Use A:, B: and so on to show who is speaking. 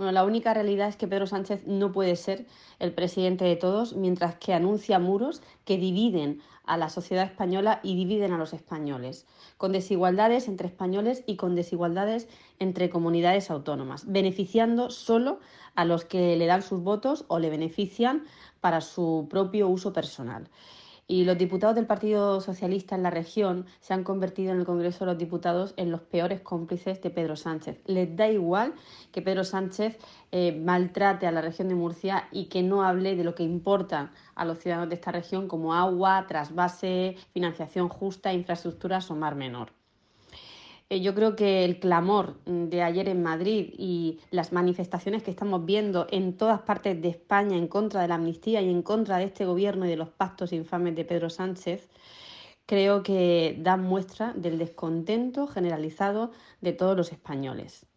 A: Bueno, la única realidad es que Pedro Sánchez no puede ser el presidente de todos mientras que anuncia muros que dividen a la sociedad española y dividen a los españoles, con desigualdades entre españoles y con desigualdades entre comunidades autónomas, beneficiando solo a los que le dan sus votos o le benefician para su propio uso personal. Y los diputados del Partido Socialista en la región se han convertido en el Congreso de los Diputados en los peores cómplices de Pedro Sánchez. Les da igual que Pedro Sánchez maltrate a la región de Murcia y que no hable de lo que importa a los ciudadanos de esta región, como agua, trasvase, financiación justa, infraestructuras o mar menor. Yo creo que el clamor de ayer en Madrid y las manifestaciones que estamos viendo en todas partes de España en contra de la amnistía y en contra de este gobierno y de los pactos infames de Pedro Sánchez, creo que dan muestra del descontento generalizado de todos los españoles.